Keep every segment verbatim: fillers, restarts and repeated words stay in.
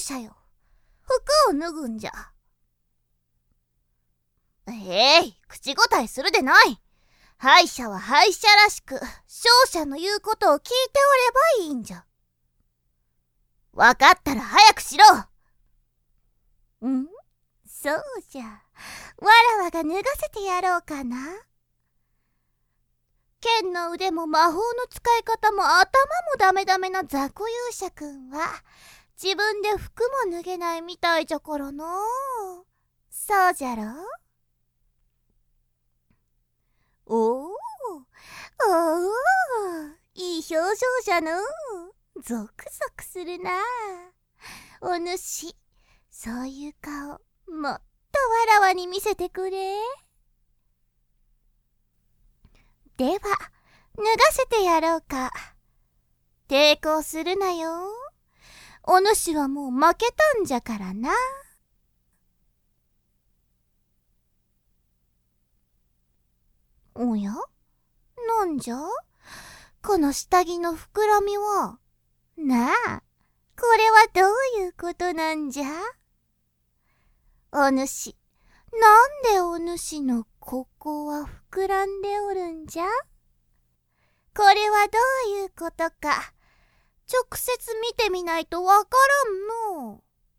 者よ。服を脱ぐんじゃ。えい、口答えするでない。敗者は敗者らしく、勝者の言うことを聞いておればいいんじゃ。わかったら早くしろ。ん？そうじゃ。わらわが脱がせてやろうかな。剣の腕も魔法の使い方も頭もダメダメな雑魚勇者くんは、自分で服も脱げないみたいじゃからの。そうじゃろ？おお、おお、いい表情じゃの。ゾクゾクするな。お主、そういう顔、もっとわらわに見せてくれ。では、脱がせてやろうか。抵抗するなよ。お主はもう負けたんじゃからな。おや？なんじゃ？この下着の膨らみは。なあ、これはどういうことなんじゃ？お主、なんでお主のここは膨らんでおるんじゃ？これはどういうことか、直接見てみないとわからんの。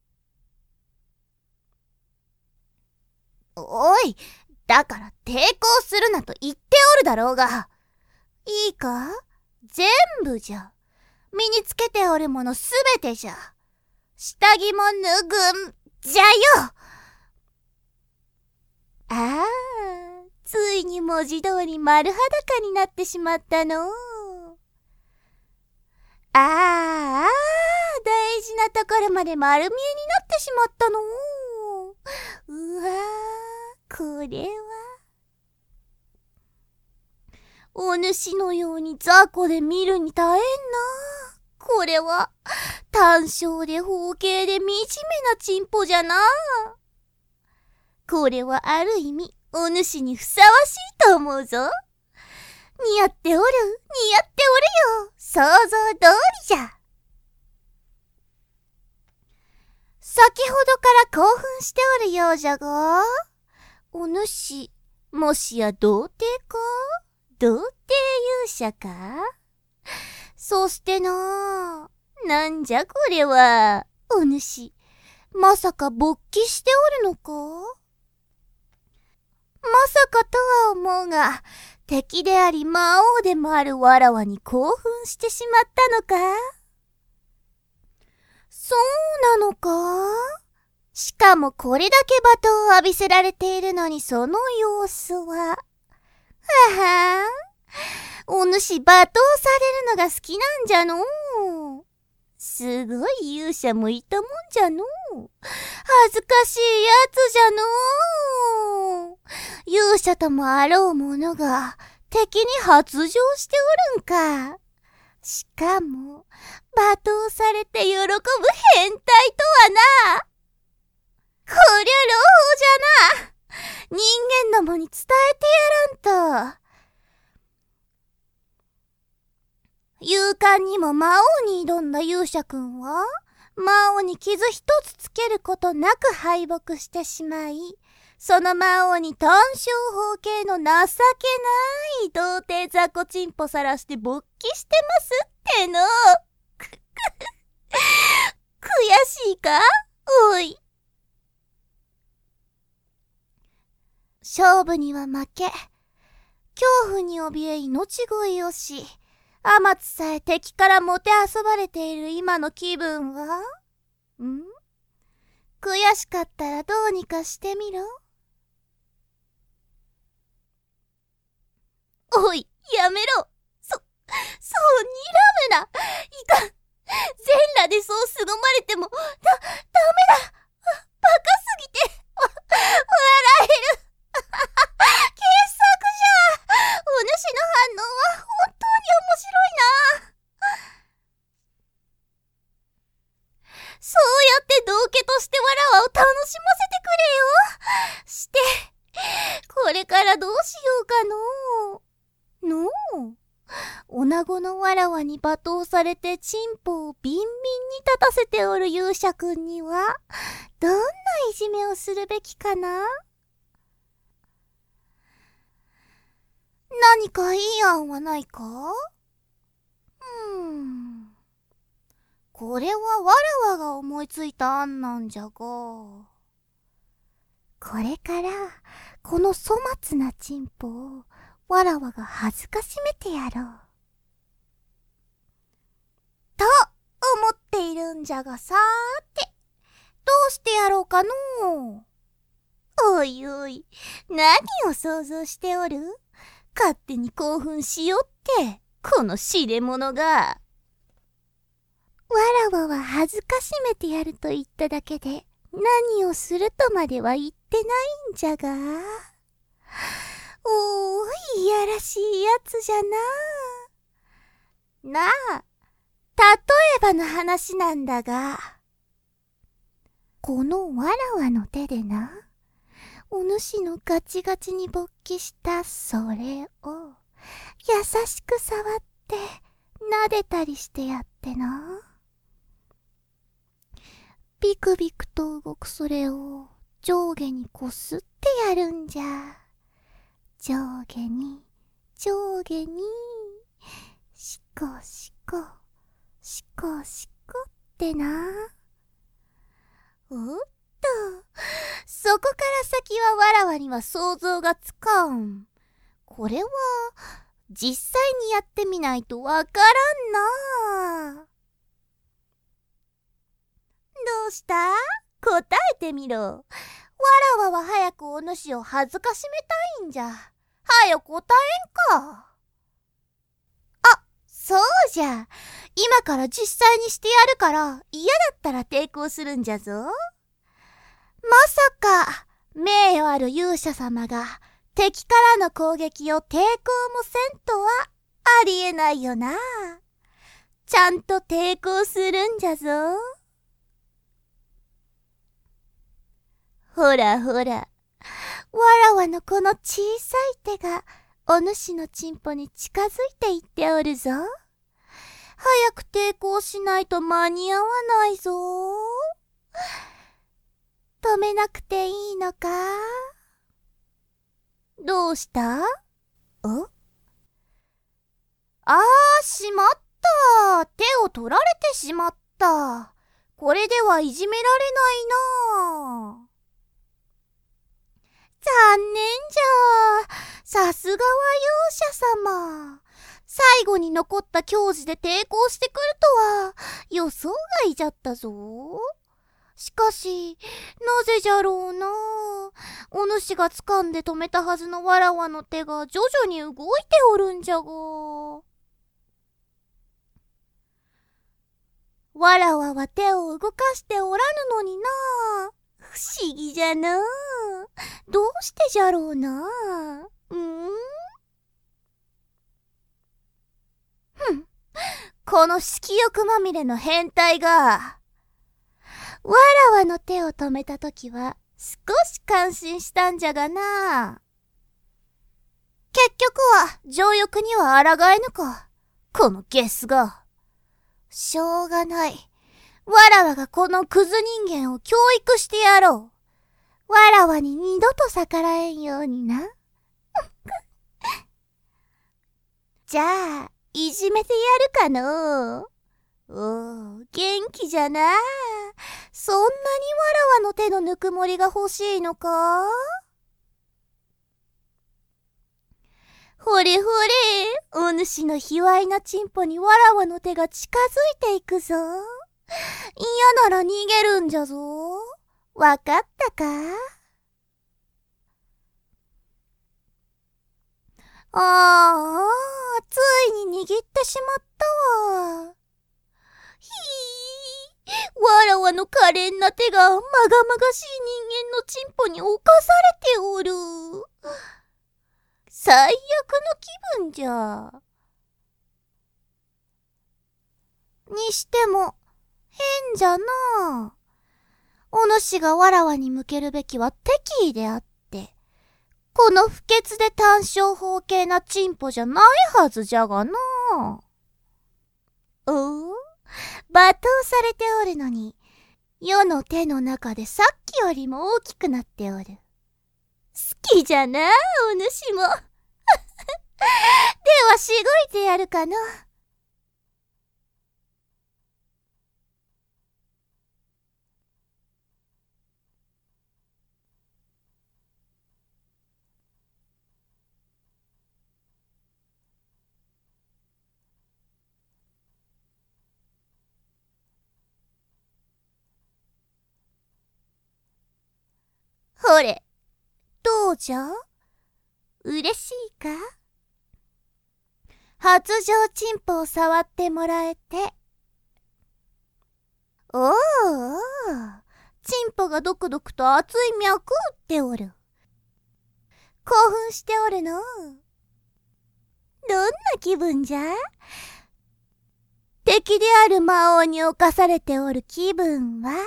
おい、だから抵抗するなと言っておるだろうが。いいか？全部じゃ。身につけておるものすべてじゃ。下着も脱ぐんじゃよ。ああ、ついに文字通り丸裸になってしまったの。ああ、ああ、大事なところまで丸見えになってしまったの。うわー、これは。お主のように雑魚で見るに耐えんな。これは、単小で包茎で惨めなチンポじゃな。これはある意味、お主にふさわしいと思うぞ。似合っておる、似合っておるよ。想像通りじゃ。先ほどから興奮しておるようじゃが、お主、もしや童貞か？童貞勇者か？そしてな、なんじゃこれは。お主、まさか勃起しておるのか？まさかとは思うが、敵であり魔王でもあるわらわに興奮してしまったのか？そうなのか？しかもこれだけ罵倒を浴びせられているのにその様子は。ははん。お主罵倒されるのが好きなんじゃのう。すごい勇者もいたもんじゃのう。恥ずかしいやつじゃのう。勇者ともあろうものが敵に発情しておるんか。しかも罵倒されて喜ぶ変態とはな。こりゃ朗報じゃな。人間どもに伝えてやらんと。勇敢にも魔王に挑んだ勇者くんは、魔王に傷一つつけることなく敗北してしまい、その魔王に単小包茎の情けない童貞雑魚チンポさらして勃起してますっての。悔しいか？おい。勝負には負け、恐怖に怯え命乞いをし、あまつさえ敵からもてあそばれている今の気分は？ん？悔しかったらどうにかしてみろ。おい、やめろ。そ、そう睨むな。いかん。全裸でそう凄まれても、だ、ダメだ。バカすぎて、わ、笑える。傑作じゃ。お主の反応は本当に面白いな。そうやって道化としてわらわを楽しませてくれよ。して、これからどうしようかのう。のう。 女子のわらわに罵倒されてチンポをビンビンに立たせておる勇者くんには、どんないじめをするべきかな？何かいい案はないか？うーん。これはわらわが思いついた案なんじゃが。これからこの粗末なチンポをわらわが恥ずかしめてやろう。と思っているんじゃがさーて、どうしてやろうかのう。おいおい、何を想像しておる？勝手に興奮しよって、この知れ者が。わらわは恥ずかしめてやると言っただけで、何をするとまでは言ってないんじゃが。おーい、いやらしいやつじゃな。なあ、例えばの話なんだが、このわらわの手でな、お主のガチガチに勃起したそれを優しく触って撫でたりしてやってな。ビクビクと動くそれを上下にこすってやるんじゃ。上下に上下にしこしこしこしこってな。おっと、そこから先はわらわには想像がつかん。これは実際にやってみないとわからんな。どうした？答えてみろ。わらわは早くお主を恥ずかしめたいんじゃ。はよ答えんか。あ、そうじゃ。今から実際にしてやるから嫌だったら抵抗するんじゃぞ。まさか名誉ある勇者様が敵からの攻撃を抵抗もせんとはありえないよな。ちゃんと抵抗するんじゃぞ。ほらほら、わらわのこの小さい手がお主のチンポに近づいていっておるぞ。早く抵抗しないと間に合わないぞ。止めなくていいのか？どうした？お？あー、しまった。手を取られてしまった。これではいじめられないな。残念じゃ。さすがは勇者様。最後に残った矜持で抵抗してくるとは予想外じゃったぞ。しかし、なぜじゃろうな。お主が掴んで止めたはずのわらわの手が徐々に動いておるんじゃが。わらわは手を動かしておらぬのにな。不思議じゃな。どうしてじゃろうな。うん？ふん、この色欲まみれの変態が。わらわの手を止めたときは少し感心したんじゃがな。結局は情欲には抗えぬか。このゲスが。しょうがない。わらわがこのクズ人間を教育してやろう。わらわに二度と逆らえんようにな。じゃあ、いじめてやるかのう。おお、元気じゃな。そんなにわらわの手のぬくもりが欲しいのか？ほれほれ、お主の卑猥なチンポにわらわの手が近づいていくぞ。嫌なら逃げるんじゃぞ。わかったか？ああ、ついに握ってしまったわ。ひー、わらわの可憐な手がまがまがしい人間のチンポに侵されておる。最悪の気分じゃ。にしても変じゃな。お主がわらわに向けるべきは敵意であって、この不潔で単小方形なチンポじゃないはずじゃがな。 おお、罵倒されておるのに、世の手の中でさっきよりも大きくなっておる。好きじゃな、お主も。ではしごいてやるかの。ほれ、どうじゃ？嬉しいか？発情チンポを触ってもらえて。おおおお、チンポがドクドクと熱い脈打っておる。興奮しておるの？どんな気分じゃ？敵である魔王に侵されておる気分は？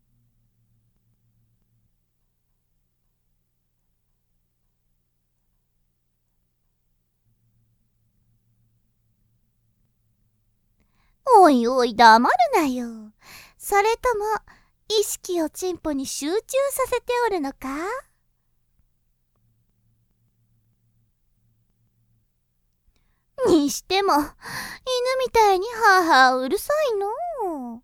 おいおい、黙るなよ。それとも意識をチンポに集中させておるのか？にしても犬みたいにハーハーうるさいのう。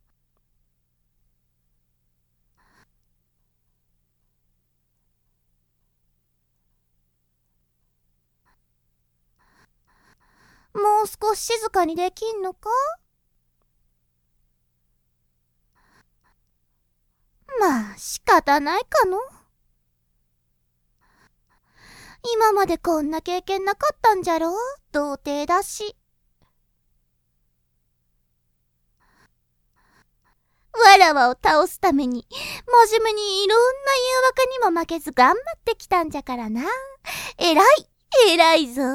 もう少し静かにできんのか？まあ仕方ないかの。今までこんな経験なかったんじゃろう。童貞だし。わらわを倒すために真面目にいろんな誘惑にも負けず頑張ってきたんじゃからな。えらいえらいぞ。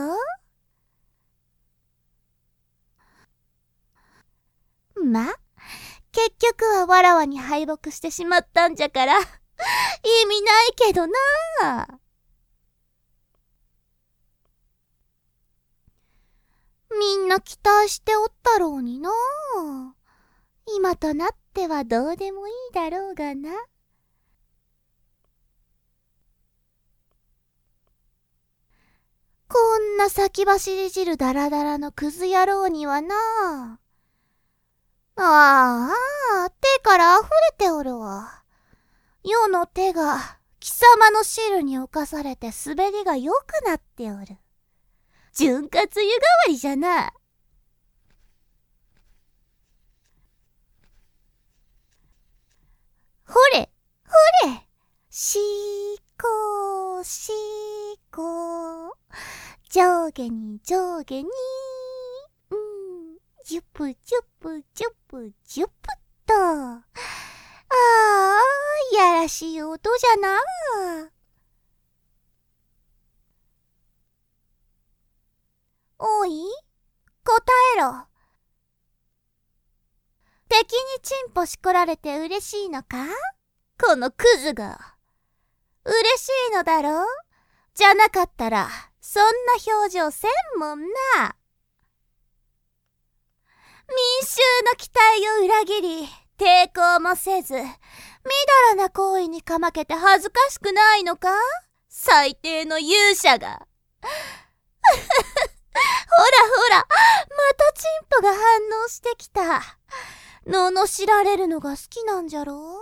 ま、結局はわらわに敗北してしまったんじゃから意味ないけどな。みんな期待しておったろうにな。今となってはどうでもいいだろうがな。こんな先走り汁ダラダラのクズ野郎にはな。ああ、手から溢れておるわ。世の手が貴様の汁に侵されて滑りが良くなっておる。潤滑湯代わりじゃな。ほれほれ、しこしこ、上下に上下に、うん、ジュプジュプジュプジュプっと。ああ、やらしい音じゃな。おい、答えろ。敵にチンポしこられて嬉しいのか？このクズが。嬉しいのだろう？じゃなかったらそんな表情せんもんな。民衆の期待を裏切り抵抗もせずみだらな行為にかまけて恥ずかしくないのか？最低の勇者が。ほらほら、またチンポが反応してきた。罵られるのが好きなんじゃろう？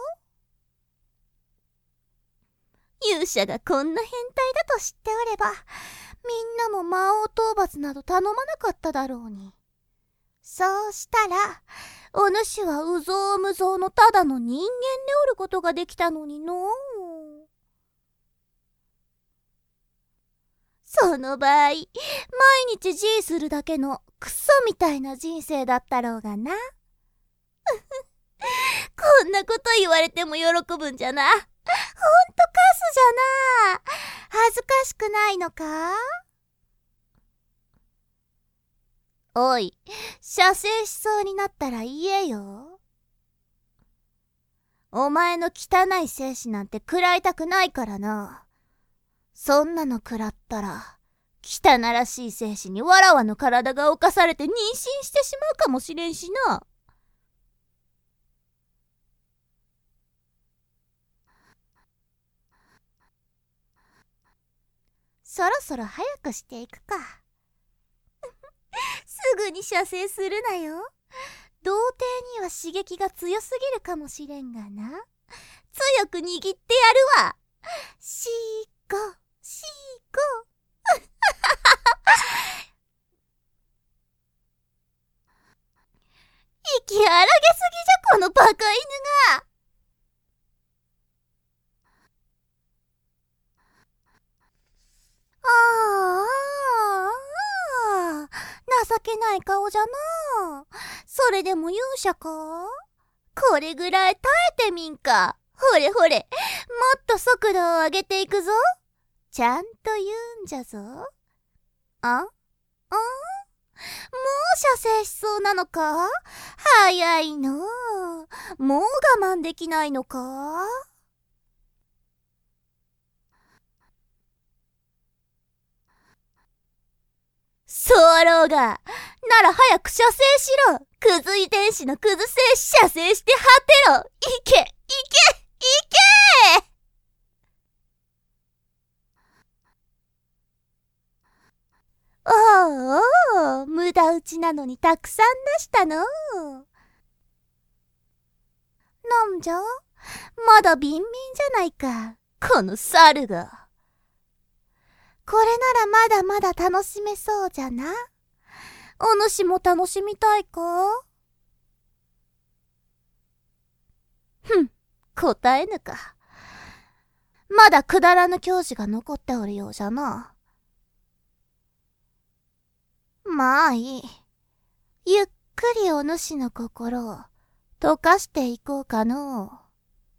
勇者がこんな変態だと知っておればみんなも魔王討伐など頼まなかっただろうに。そうしたらお主はうぞうむぞうのただの人間でおることができたのにのう。その場合毎日自慰するだけのクソみたいな人生だったろうがな。こんなこと言われても喜ぶんじゃな。ほんとカスじゃな。恥ずかしくないのか？おい、射精しそうになったら言えよ。お前の汚い精子なんて食らいたくないからな。そんなの食らったら汚らしい精子にわらわの体が侵されて妊娠してしまうかもしれんしな。そろそろ早くしていくか。すぐに射精するなよ。童貞には刺激が強すぎるかもしれんがな。強く握ってやるわ。しーこ、しーこ。息荒げすぎじゃこのバカ犬が。ああ、情けない顔じゃな。それでも勇者か？これぐらい耐えてみんか。ほれほれ、もっと速度を上げていくぞ。ちゃんと言うんじゃぞ。あ？あ？もう射精しそうなのか？早いの。もう我慢できないのか？そうろうが。なら早く射精しろ。クズ遺伝子のクズ精子射精して果てろ。いけいけいけ。おうおう、無駄打ちなのにたくさん出したの。なんじゃ、まだビンビンじゃないか、この猿が。これならまだまだ楽しめそうじゃな。お主も楽しみたいか？ふん、答えぬか。まだくだらぬ教授が残っておるようじゃな。まあいい。ゆっくりお主の心を溶かしていこうかのう。